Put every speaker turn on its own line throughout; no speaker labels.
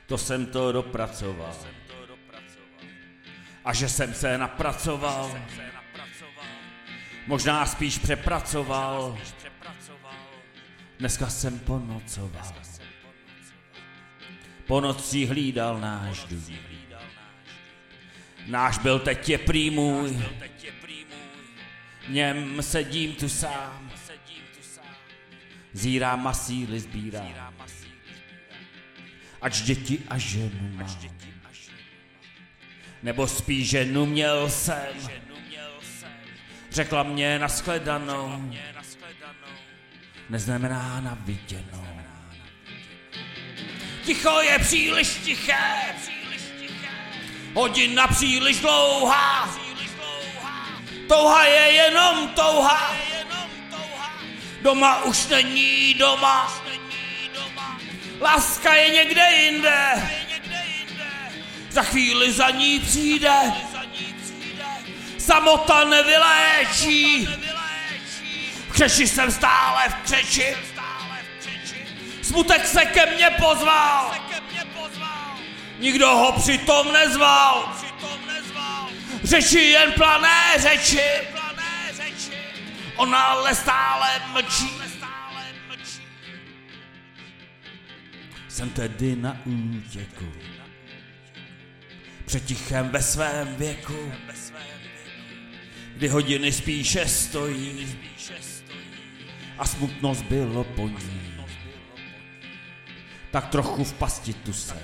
To jsem to dopracoval. A že jsem se napracoval, možná spíš přepracoval. Dneska jsem ponocoval. Po nocích hlídal náš dům. Náš byl, teď je prý můj. V něm sedím tu sám. Zírám a síly sbírám. Ač děti a ženu mám. Nebo spíš ženu měl jsem. Řekla mě nashledanou. Neznamená na viděnou. Ticho je příliš tiché. Hodina příliš dlouhá. Touha je jenom touha. Doma už není doma. Láska je někde jinde. Za chvíli za ní přijde. Samota nevyléčí. V křeči jsem stále v křeči. Smutek se ke mně pozval. Nikdo ho přitom nezval. Řeči jen plané řeči. Ona ale stále mlčí. Jsem tedy na útěku. Před tichem ve svém věku. Kdy hodiny spíše stojí. A smutnost bylo po ní. Tak trochu v pasti tu jsem.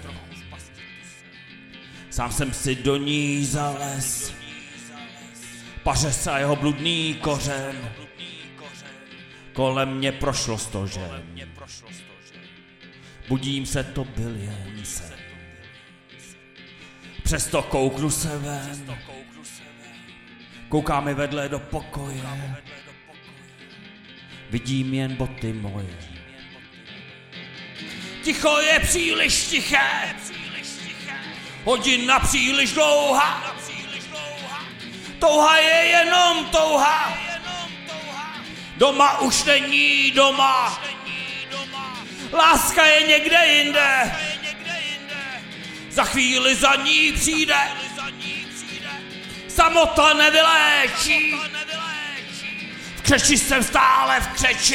Sám jsem si do ní zales. Pařez a jeho bludný kořen. Kolem mě prošlo 100 žen. Budím se, to byl jen sen. Přesto kouknu se ven. Kouká mi vedle do pokoje. Vidím jen boty moje. Ticho je příliš tiché. Hodina příliš dlouhá. Touha je jenom touha. Doma už není doma. Láska je někde jinde. Za chvíli za ní přijde. Samota nevyléčí. V křeči jsem stále v křeči.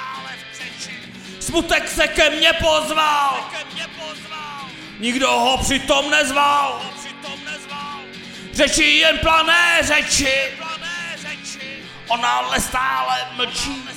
Smutek se ke mně pozval. Nikdo ho přitom nezval. Řeči jen plané řeči. Ona ale stále mlčí.